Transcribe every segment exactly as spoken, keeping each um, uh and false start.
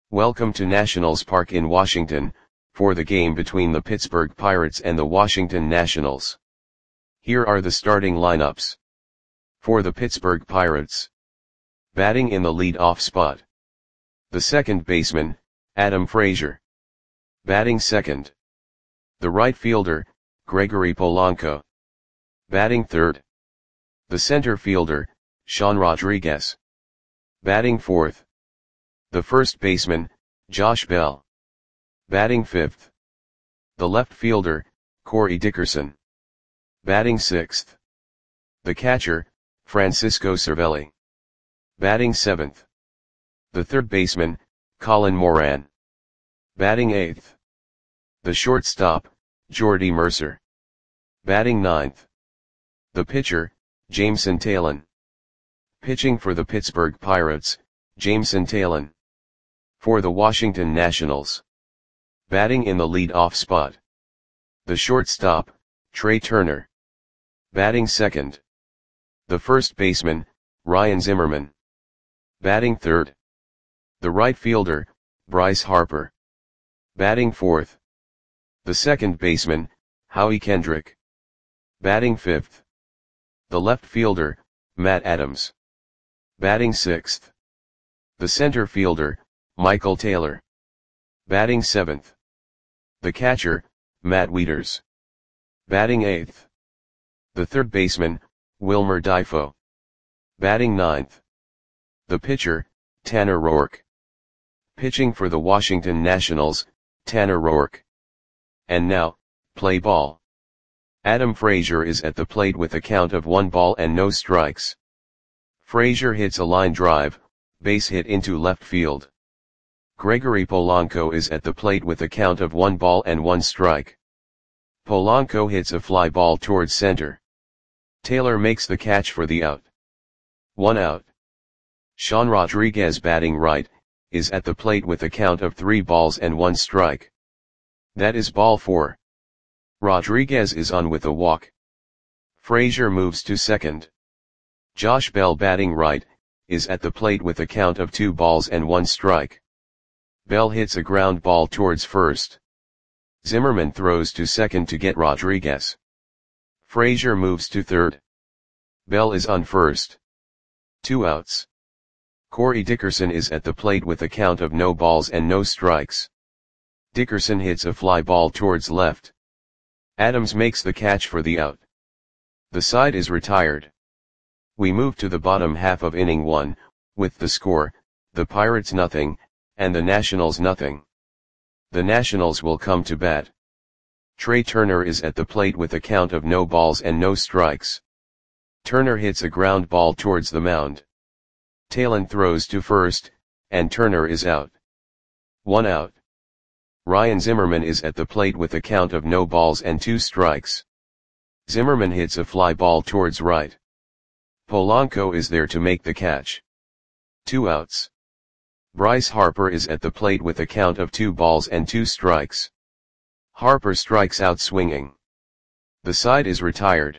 Welcome to Nationals Park in Washington, for the game between the Pittsburgh Pirates and the Washington Nationals. Here are the starting lineups. For the Pittsburgh Pirates. Batting in the lead-off spot. The second baseman, Adam Frazier. Batting second. The right fielder, Gregory Polanco. Batting third. The center fielder, Sean Rodriguez. Batting fourth. The first baseman, Josh Bell. Batting fifth. The left fielder, Corey Dickerson. Batting sixth. The catcher, Francisco Cervelli. Batting seventh. The third baseman, Colin Moran. Batting eighth. The shortstop, Jordy Mercer. Batting ninth. The pitcher, Jameson Taillon. Pitching for the Pittsburgh Pirates, Jameson Taillon. For the Washington Nationals. Batting in the lead-off spot. The shortstop, Trey Turner. Batting second. The first baseman, Ryan Zimmerman. Batting third. The right fielder, Bryce Harper. Batting fourth. The second baseman, Howie Kendrick. Batting fifth. The left fielder, Matt Adams. Batting sixth. The center fielder, Michael Taylor. Batting seventh. The catcher, Matt Wieters. Batting eighth. The third baseman, Wilmer Difo. Batting ninth. The pitcher, Tanner Roark. Pitching for the Washington Nationals, Tanner Roark. And now, play ball. Adam Frazier is at the plate with a count of one ball and no strikes. Frazier hits a line drive, base hit into left field. Gregory Polanco is at the plate with a count of one ball and one strike. Polanco hits a fly ball towards center. Taylor makes the catch for the out. One out. Sean Rodriguez, batting right, is at the plate with a count of three balls and one strike. That is ball four. Rodriguez is on with a walk. Frazier moves to second. Josh Bell, batting right, is at the plate with a count of two balls and one strike. Bell hits a ground ball towards first. Zimmerman throws to second to get Rodriguez. Frazier moves to third. Bell is on first. Two outs. Corey Dickerson is at the plate with a count of no balls and no strikes. Dickerson hits a fly ball towards left. Adams makes the catch for the out. The side is retired. We move to the bottom half of inning one, with the score, the Pirates nothing, and the Nationals nothing. The Nationals will come to bat. Trey Turner is at the plate with a count of no balls and no strikes. Turner hits a ground ball towards the mound. Taillon throws to first, and Turner is out. One out. Ryan Zimmerman is at the plate with a count of no balls and two strikes. Zimmerman hits a fly ball towards right. Polanco is there to make the catch. Two outs. Bryce Harper is at the plate with a count of two balls and two strikes. Harper strikes out swinging. The side is retired.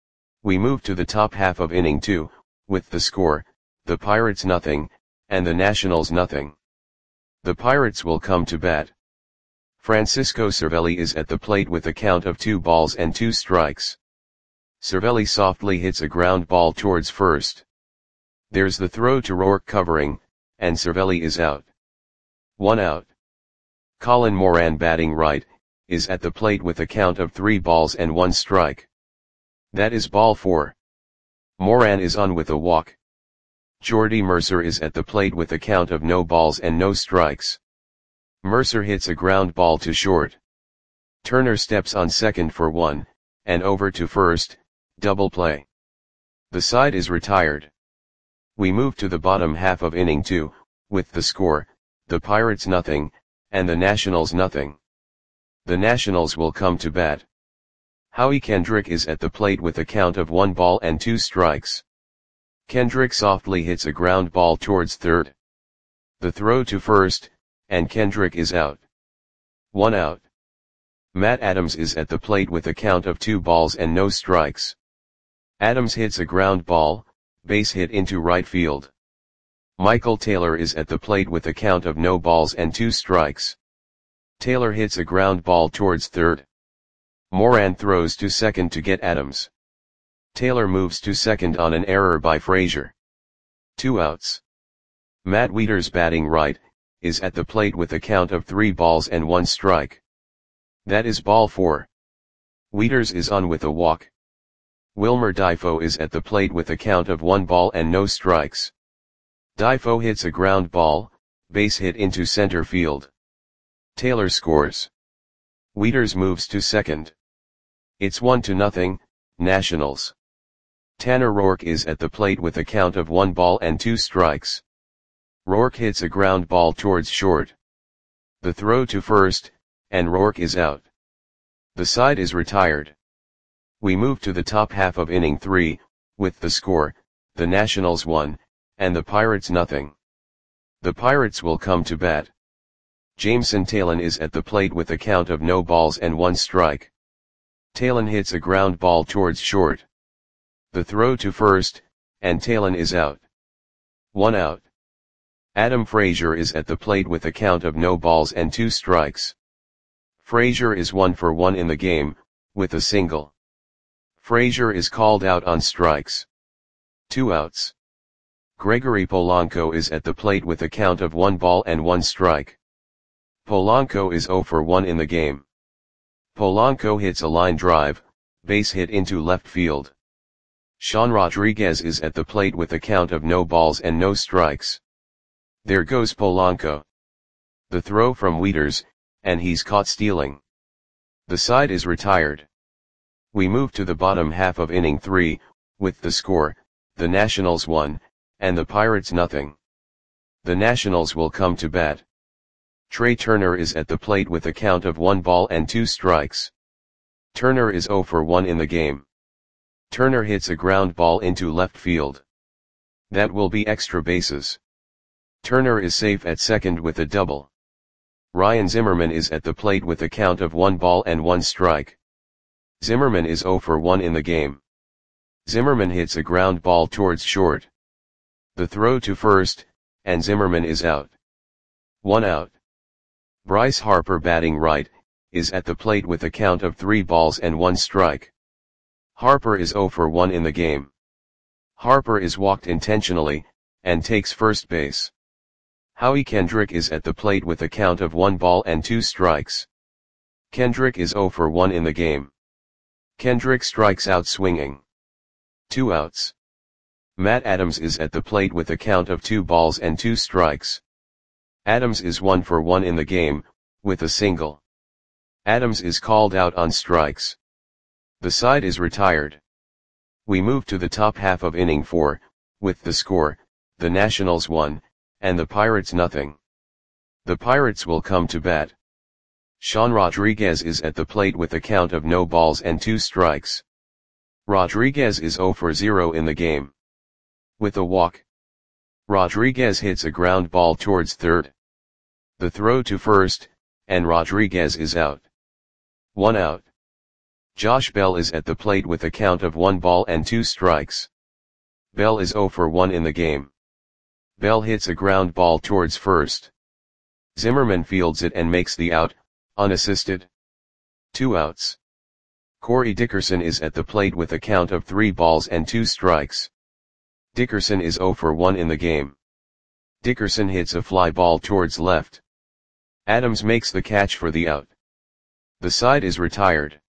We move to the top half of inning two, with the score, the Pirates nothing, and the Nationals nothing. The Pirates will come to bat. Francisco Cervelli is at the plate with a count of two balls and two strikes. Cervelli softly hits a ground ball towards first. There's the throw to Roark covering, and Cervelli is out. One out. Colin Moran, batting right, is at the plate with a count of three balls and one strike. That is ball four. Moran is on with a walk. Jordy Mercer is at the plate with a count of no balls and no strikes. Mercer hits a ground ball to short. Turner steps on second for one, and over to first, double play. The side is retired. We move to the bottom half of inning two, with the score, the Pirates nothing, and the Nationals nothing. The Nationals will come to bat. Howie Kendrick is at the plate with a count of one ball and two strikes. Kendrick softly hits a ground ball towards third. The throw to first, and Kendrick is out. One out. Matt Adams is at the plate with a count of two balls and no strikes. Adams hits a ground ball, base hit into right field. Michael Taylor is at the plate with a count of no balls and two strikes. Taylor hits a ground ball towards third. Moran throws to second to get Adams. Taylor moves to second on an error by Frazier. Two outs. Matt Wieters, batting right, is at the plate with a count of three balls and one strike. That is ball four. Wieters is on with a walk. Wilmer Difo is at the plate with a count of one ball and no strikes. Difo hits a ground ball, base hit into center field. Taylor scores. Wieters moves to second. It's one to nothing, Nationals. Tanner Roark is at the plate with a count of one ball and two strikes. Roark hits a ground ball towards short. The throw to first, and Roark is out. The side is retired. We move to the top half of inning three, with the score, the Nationals one, and the Pirates nothing. The Pirates will come to bat. Jameson Taillon is at the plate with a count of no balls and one strike. Taillon hits a ground ball towards short. The throw to first, and Taillon is out. One out. Adam Frazier is at the plate with a count of no balls and two strikes. Frazier is one for one in the game, with a single. Frazier is called out on strikes. Two outs. Gregory Polanco is at the plate with a count of one ball and one strike. Polanco is zero for one in the game. Polanco hits a line drive, base hit into left field. Sean Rodriguez is at the plate with a count of no balls and no strikes. There goes Polanco. The throw from Wieters, and he's caught stealing. The side is retired. We move to the bottom half of inning three, with the score, the Nationals one, and the Pirates nothing. The Nationals will come to bat. Trey Turner is at the plate with a count of one ball and two strikes. Turner is zero for one in the game. Turner hits a ground ball into left field. That will be extra bases. Turner is safe at second with a double. Ryan Zimmerman is at the plate with a count of one ball and one strike. Zimmerman is zero for one in the game. Zimmerman hits a ground ball towards short. The throw to first, and Zimmerman is out. One out. Bryce Harper, batting right, is at the plate with a count of three balls and one strike. Harper is zero for one in the game. Harper is walked intentionally, and takes first base. Howie Kendrick is at the plate with a count of one ball and two strikes. Kendrick is zero for one in the game. Kendrick strikes out swinging. Two outs. Matt Adams is at the plate with a count of two balls and two strikes. Adams is one for one in the game, with a single. Adams is called out on strikes. The side is retired. We move to the top half of inning four, with the score, the Nationals one, and the Pirates nothing. The Pirates will come to bat. Sean Rodriguez is at the plate with a count of no balls and two strikes. Rodriguez is zero for zero in the game. With a walk. Rodriguez hits a ground ball towards third. The throw to first, and Rodriguez is out. One out. Josh Bell is at the plate with a count of one ball and two strikes. Bell is zero for one in the game. Bell hits a ground ball towards first. Zimmerman fields it and makes the out, unassisted. Two outs. Corey Dickerson is at the plate with a count of three balls and two strikes. Dickerson is zero for one in the game. Dickerson hits a fly ball towards left. Adams makes the catch for the out. The side is retired.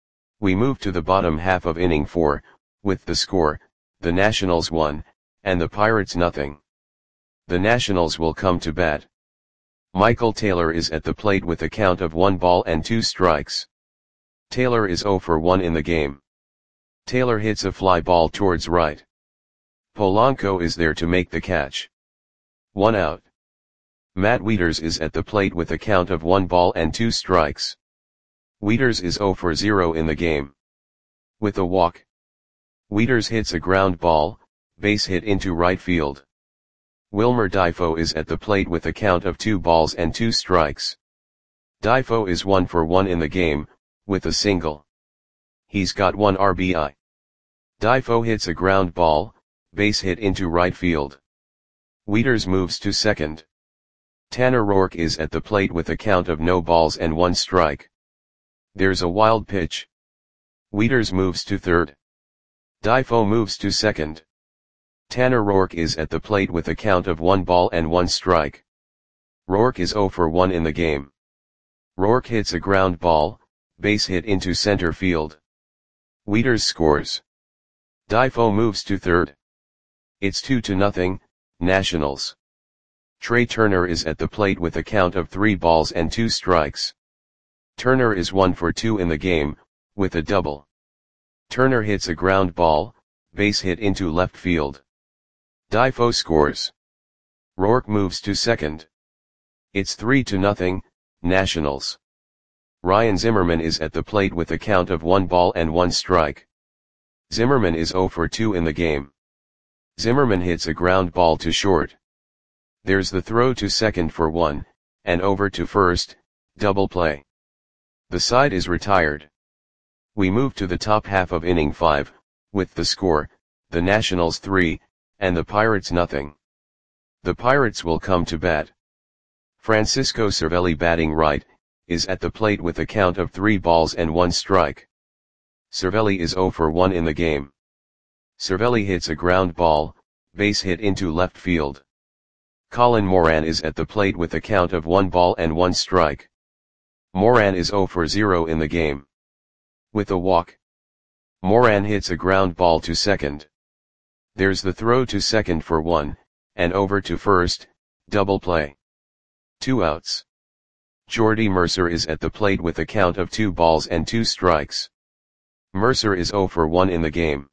We move to the bottom half of inning four, with the score, the Nationals one, and the Pirates nothing. The Nationals will come to bat. Michael Taylor is at the plate with a count of one ball and two strikes. Taylor is zero for one in the game. Taylor hits a fly ball towards right. Polanco is there to make the catch. One out. Matt Wieters is at the plate with a count of one ball and two strikes. Wieters is zero for zero in the game. With a walk. Wieters hits a ground ball, base hit into right field. Wilmer Difo is at the plate with a count of two balls and two strikes. Difo is one for one in the game, with a single. He's got one R B I. Difo hits a ground ball, base hit into right field. Wieters moves to second. Tanner Roark is at the plate with a count of no balls and one strike. There's a wild pitch. Wieters moves to third. Difo moves to second. Tanner Roark is at the plate with a count of one ball and one strike. Roark is zero for one in the game. Roark hits a ground ball, base hit into center field. Wieters scores. Difo moves to third. It's two to nothing, Nationals. Trey Turner is at the plate with a count of three balls and two strikes. Turner is one for two in the game, with a double. Turner hits a ground ball, base hit into left field. Difo scores. Roark moves to second. It's three to nothing, Nationals. Ryan Zimmerman is at the plate with a count of one ball and one strike. Zimmerman is zero for two in the game. Zimmerman hits a ground ball to short. There's the throw to second for one, and over to first, double play. The side is retired. We move to the top half of inning five, with the score, the Nationals three, and the Pirates nothing. The Pirates will come to bat. Francisco Cervelli, batting right, is at the plate with a count of three balls and one strike. Cervelli is zero for one in the game. Cervelli hits a ground ball, base hit into left field. Colin Moran is at the plate with a count of one ball and one strike. Moran is zero for zero in the game. With a walk, Moran hits a ground ball to second. There's the throw to second for one, and over to first, double play. Two outs. Jordy Mercer is at the plate with a count of two balls and two strikes. Mercer is zero for one in the game.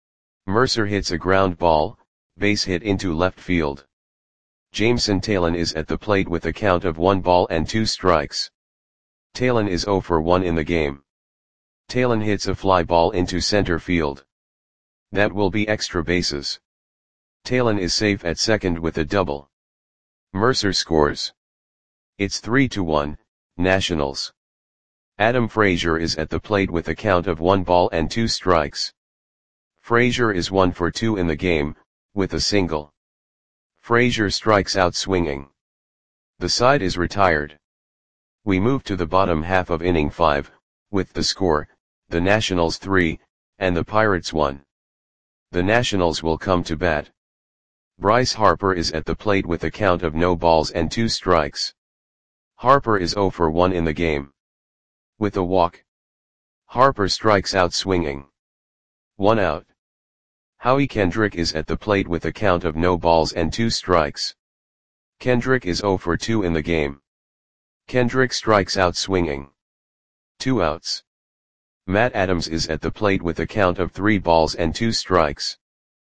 Mercer hits a ground ball, base hit into left field. Jameson Taillon is at the plate with a count of one ball and two strikes. Taillon is zero for one in the game. Taillon hits a fly ball into center field. That will be extra bases. Taillon is safe at second with a double. Mercer scores. It's three to one, Nationals. Adam Frazier is at the plate with a count of one ball and two strikes. Frazier is one for two in the game, with a single. Frazier strikes out swinging. The side is retired. We move to the bottom half of inning five, with the score, the Nationals three, and the Pirates one. The Nationals will come to bat. Bryce Harper is at the plate with a count of no balls and two strikes. Harper is zero for one in the game. With a walk, Harper strikes out swinging. One out. Howie Kendrick is at the plate with a count of no balls and two strikes. Kendrick is zero for two in the game. Kendrick strikes out swinging. Two outs. Matt Adams is at the plate with a count of three balls and two strikes.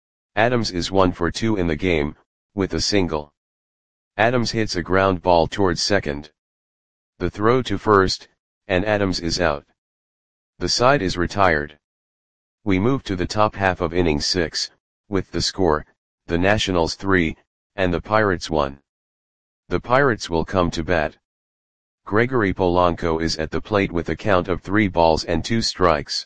Adams is one for two in the game, with a single. Adams hits a ground ball towards second. The throw to first, and Adams is out. The side is retired. We move to the top half of inning six, with the score, the Nationals three, and the Pirates one. The Pirates will come to bat. Gregory Polanco is at the plate with a count of three balls and two strikes.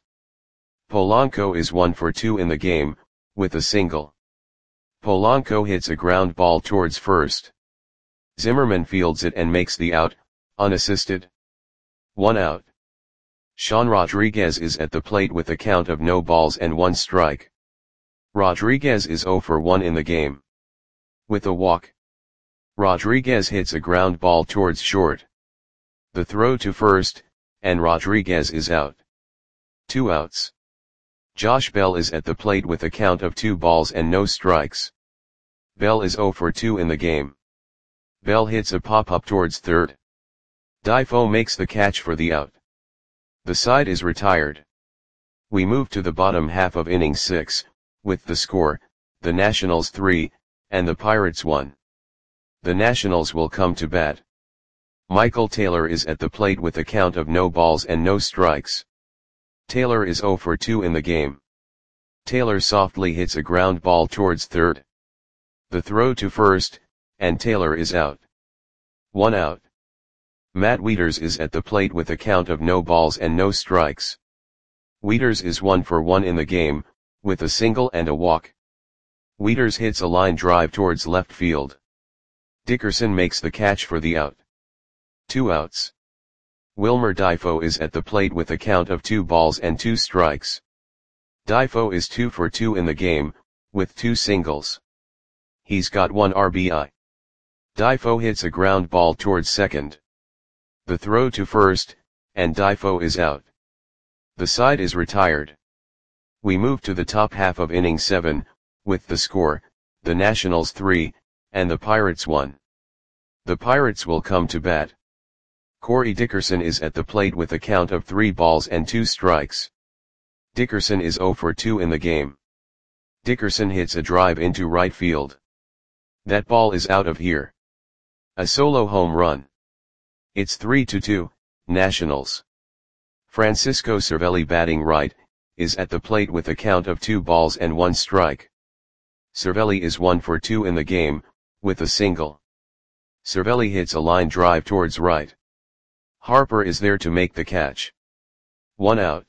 Polanco is one for two in the game, with a single. Polanco hits a ground ball towards first. Zimmerman fields it and makes the out, unassisted. One out. Sean Rodriguez is at the plate with a count of no balls and one strike. Rodriguez is zero for one in the game. With a walk, Rodriguez hits a ground ball towards short. The throw to first, and Rodriguez is out. Two outs. Josh Bell is at the plate with a count of two balls and no strikes. Bell is zero for two in the game. Bell hits a pop-up towards third. Difo makes the catch for the out. The side is retired. We move to the bottom half of inning six, with the score, the Nationals three, and the Pirates one. The Nationals will come to bat. Michael Taylor is at the plate with a count of no balls and no strikes. Taylor is zero for two in the game. Taylor softly hits a ground ball towards third. The throw to first, and Taylor is out. One out. Matt Wieters is at the plate with a count of no balls and no strikes. Wieters is one for one in the game, with a single and a walk. Wieters hits a line drive towards left field. Dickerson makes the catch for the out. Two outs. Wilmer Difo is at the plate with a count of two balls and two strikes. Difo is two for two in the game, with two singles. He's got one R B I. Difo hits a ground ball towards second. The throw to first, and Difo is out. The side is retired. We move to the top half of inning seven, with the score, the Nationals three, and the Pirates one. The Pirates will come to bat. Corey Dickerson is at the plate with a count of three balls and two strikes. Dickerson is zero for two in the game. Dickerson hits a drive into right field. That ball is out of here. A solo home run. It's three to two, Nationals. Francisco Cervelli, batting right, is at the plate with a count of two balls and one strike. Cervelli is one for two in the game, with a single. Cervelli hits a line drive towards right. Harper is there to make the catch. One out.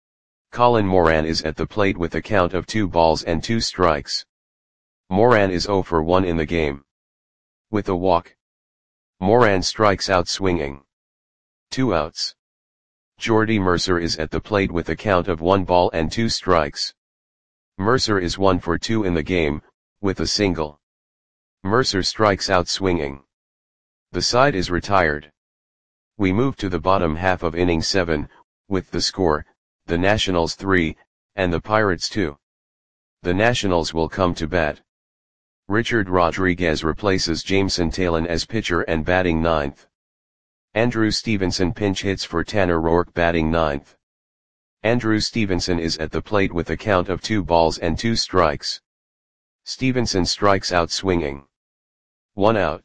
Colin Moran is at the plate with a count of two balls and two strikes. Moran is zero for one in the game. With a walk. Moran strikes out swinging. Two outs. Jordy Mercer is at the plate with a count of one ball and two strikes. Mercer is one for two in the game, with a single. Mercer strikes out swinging. The side is retired. We move to the bottom half of inning seven, with the score, the Nationals three, and the Pirates two. The Nationals will come to bat. Richard Rodriguez replaces Jameson Taillon as pitcher and batting ninth. Andrew Stevenson pinch hits for Tanner Roark, batting ninth. Andrew Stevenson is at the plate with a count of two balls and two strikes. Stevenson strikes out swinging. One out.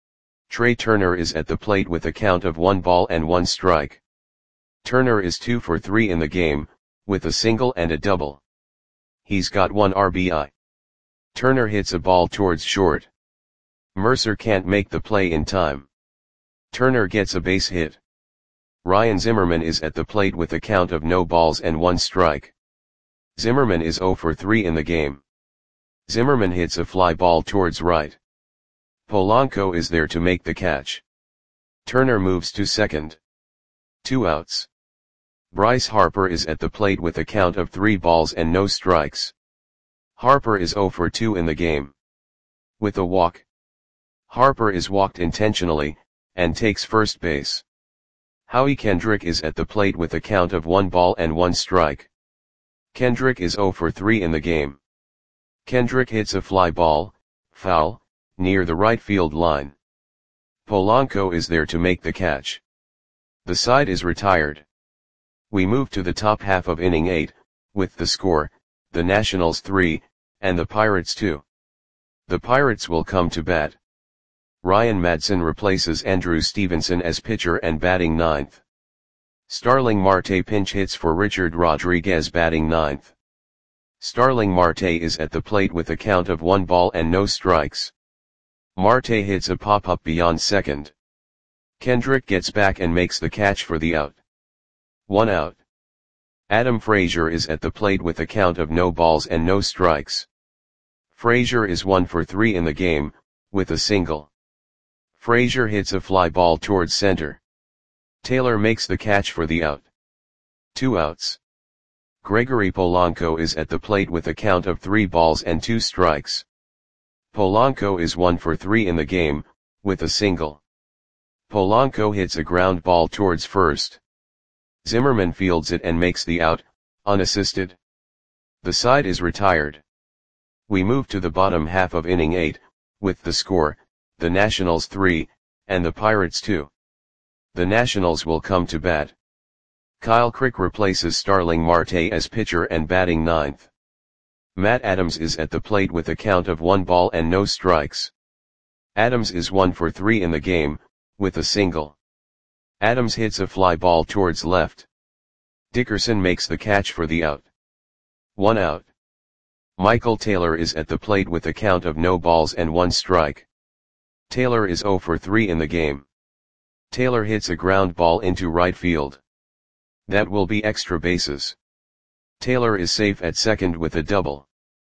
Trey Turner is at the plate with a count of one ball and one strike. Turner is two for three in the game, with a single and a double. He's got one R B I. Turner hits a ball towards short. Mercer can't make the play in time. Turner gets a base hit. Ryan Zimmerman is at the plate with a count of no balls and one strike. Zimmerman is zero for three in the game. Zimmerman hits a fly ball towards right. Polanco is there to make the catch. Turner moves to second. Two outs. Bryce Harper is at the plate with a count of three balls and no strikes. Harper is zero for two in the game. With a walk. Harper is walked intentionally, and takes first base. Howie Kendrick is at the plate with a count of one ball and one strike. Kendrick is zero for three in the game. Kendrick hits a fly ball, foul, near the right field line. Polanco is there to make the catch. The side is retired. We move to the top half of inning eight, with the score, the Nationals three, and the Pirates two. The Pirates will come to bat. Ryan Madson replaces Andrew Stevenson as pitcher and batting ninth. Starling Marte pinch hits for Richard Rodriguez, batting ninth. Starling Marte is at the plate with a count of one ball and no strikes. Marte hits a pop-up beyond second. Kendrick gets back and makes the catch for the out. One out. Adam Frazier is at the plate with a count of no balls and no strikes. Frazier is one for three in the game, with a single. Frazier hits a fly ball towards center. Taylor makes the catch for the out. Two outs. Gregory Polanco is at the plate with a count of three balls and two strikes. Polanco is one for three in the game, with a single. Polanco hits a ground ball towards first. Zimmerman fields it and makes the out, unassisted. The side is retired. We move to the bottom half of inning eight, with the score, the Nationals three, and the Pirates two. The Nationals will come to bat. Kyle Crick replaces Starling Marte as pitcher and batting ninth. Matt Adams is at the plate with a count of one ball and no strikes. Adams is one for three in the game, with a single. Adams hits a fly ball towards left. Dickerson makes the catch for the out. One out. Michael Taylor is at the plate with a count of no balls and one strike. Taylor is zero for three in the game. Taylor hits a ground ball into right field. That will be extra bases. Taylor is safe at second with a double.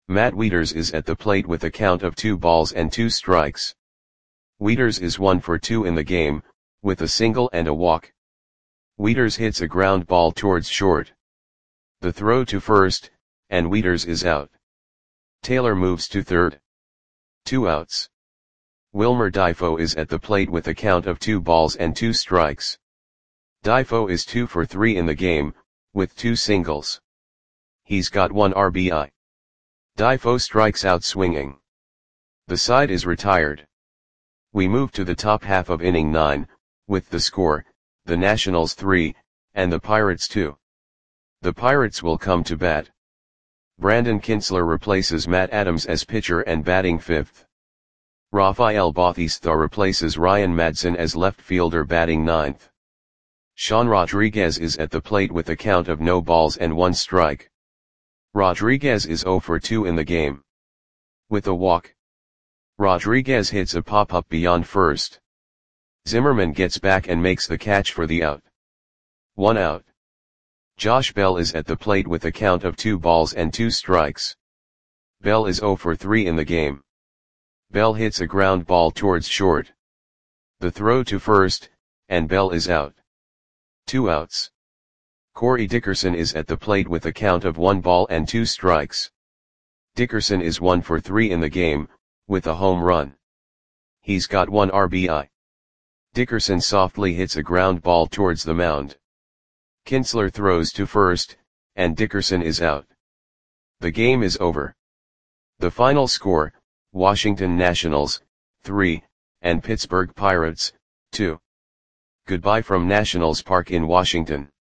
Matt Wieters is at the plate with a count of two balls and two strikes. Wieters is one for two in the game, with a single and a walk. Wieters hits a ground ball towards short. The throw to first, and Wieters is out. Taylor moves to third. Two outs. Wilmer Difo is at the plate with a count of two balls and two strikes. Difo is two for three in the game, with two singles. He's got one R B I. Difo strikes out swinging. The side is retired. We move to the top half of inning nine, with the score, the Nationals three, and the Pirates two. The Pirates will come to bat. Brandon Kintzler replaces Matt Adams as pitcher and batting fifth. Rafael Bautista replaces Ryan Madson as left fielder batting ninth. Sean Rodriguez is at the plate with a count of no balls and one strike. Rodriguez is zero for two in the game. With a walk. Rodriguez hits a pop-up beyond first. Zimmerman gets back and makes the catch for the out. One out. Josh Bell is at the plate with a count of two balls and two strikes. Bell is zero for three in the game. Bell hits a ground ball towards short. The throw to first, and Bell is out. Two outs. Corey Dickerson is at the plate with a count of one ball and two strikes. Dickerson is one for three in the game, with a home run. He's got one R B I. Dickerson softly hits a ground ball towards the mound. Kintzler throws to first, and Dickerson is out. The game is over. The final score, Washington Nationals, three, and Pittsburgh Pirates, two. Goodbye from Nationals Park in Washington.